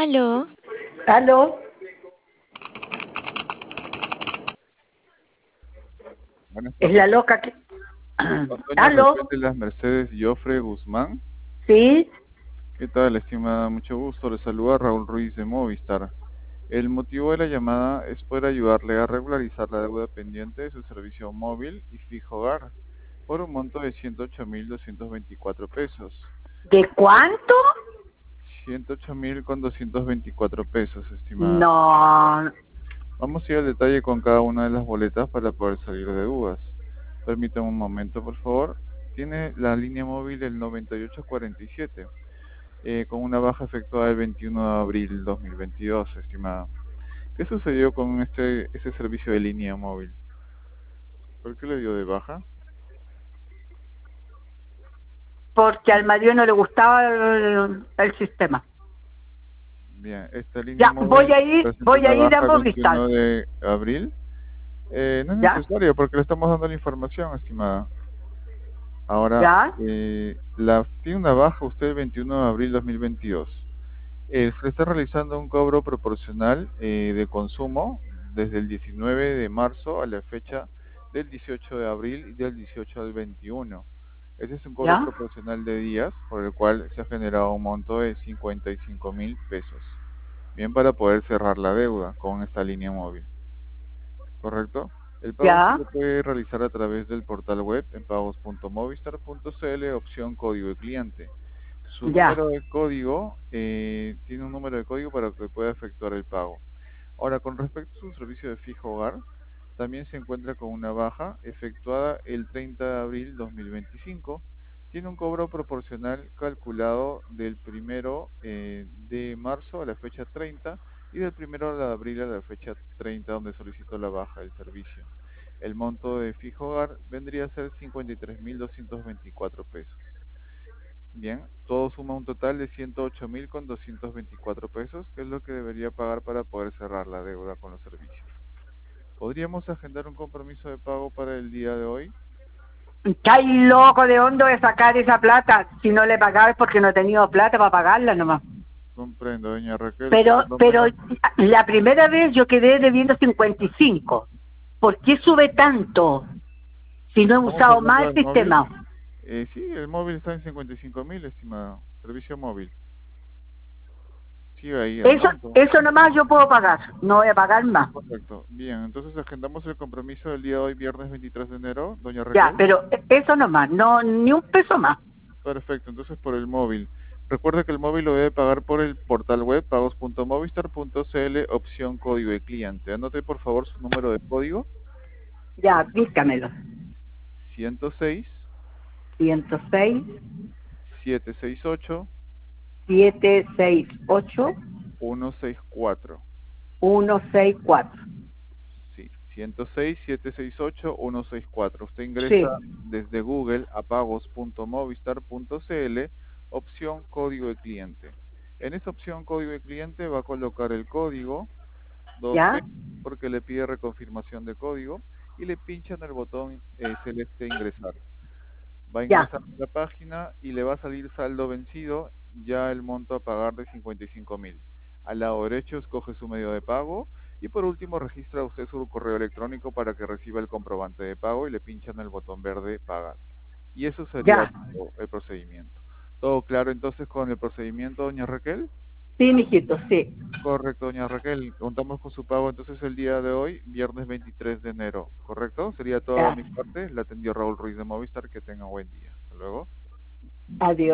Aló, ¿Aló? Buenas Es tardes. la loca que... Con doña Raquel ¿Aló? de las Mercedes Jofre Guzmán. ¿Sí? ¿Qué tal, estimada? Mucho gusto. Le saluda Raúl Ruiz de Movistar. El motivo de la llamada es poder ayudarle a regularizar la deuda pendiente de su servicio móvil y fijo hogar por un monto de 108.224 pesos. ¿De cuánto? 108.224 pesos, estimada. No. Vamos a ir al detalle con cada una de las boletas para poder salir de dudas. Permítame un momento, por favor. Tiene la línea móvil el 9847, con una baja efectuada el 21 de abril 2022, estimada. ¿Qué sucedió con ese servicio de línea móvil? ¿Por qué le dio de baja? Porque al marido no le gustaba el sistema. Bien, esta línea Ya, móvil presenta voy una a ir a baja el Movistar. 21 de abril. No es ¿Ya? necesario porque le estamos dando la información, estimada. Ahora, ¿Ya? tiene una baja usted el 21 de abril 2022. Se le está realizando un cobro proporcional de consumo desde el 19 de marzo a la fecha del 18 de abril y del 18 al 21. Ese es un cobro ¿Ya? proporcional de días por el cual se ha generado un monto de 55.000 pesos. Bien, para poder cerrar la deuda con esta línea móvil. ¿Correcto? El pago se ¿Ya? lo puede realizar a través del portal web en pagos.movistar.cl, opción código de cliente. Su ¿Ya? número de código, tiene un número de código para que pueda efectuar el pago. Ahora, con respecto a su servicio de fijo hogar, también se encuentra con una baja efectuada el 30 de abril 2025. Tiene un cobro proporcional calculado del primero de marzo a la fecha 30 y del primero de abril a la fecha 30 donde solicitó la baja del servicio. El monto de fijo hogar vendría a ser 53.224 pesos. Bien, todo suma un total de 108.224 pesos, que es lo que debería pagar para poder cerrar la deuda con los servicios. ¿Podríamos agendar un compromiso de pago para el día de hoy? ¿Estáis loco de hondo de sacar esa plata? Si no le pagaba es porque no he tenido plata para pagarla nomás. Comprendo, doña Raquel, Pero, por lo pero menos. la primera vez yo quedé debiendo 55. ¿Por qué sube tanto si no he ¿Estamos usado hablando más del el móvil? sistema? Sí, el móvil está en 55.000, estimado. Servicio móvil. Sigue ahí el monto. Eso nomás yo puedo pagar, no voy a pagar más. Correcto. Bien, entonces agendamos el compromiso del día de hoy, viernes 23 de enero, doña Ya, Raquel. pero eso nomás, no, ni un peso más. Perfecto, entonces por el móvil. Recuerda que el móvil lo debe pagar por el portal web pagos.movistar.cl, opción código de cliente. Anote por favor su número de código: Ya, dígamelo. 106 106 768 768 164. 164. Sí, 106 768 164. Usted ingresa Sí, desde Google a pagos.movistar.cl, opción código de cliente. En esa opción código de cliente va a colocar el código ya, 2P porque le pide reconfirmación de código y le pincha en el botón celeste ingresar. Va a ya, ingresar a la página y le va a salir saldo vencido, ya el monto a pagar de 55.000. Al lado derecho escoge su medio de pago y por último registra usted su correo electrónico para que reciba el comprobante de pago y le pincha en el botón verde pagar. Y eso sería ya. todo el procedimiento. ¿Todo claro entonces con el procedimiento, doña Raquel? Sí, mijito, sí. Correcto, doña Raquel. Contamos con su pago entonces el día de hoy, viernes 23 de enero. ¿Correcto? Sería todo de Ya. mi parte. La atendió Raúl Ruiz de Movistar. Que tenga buen día. Hasta luego. Adiós.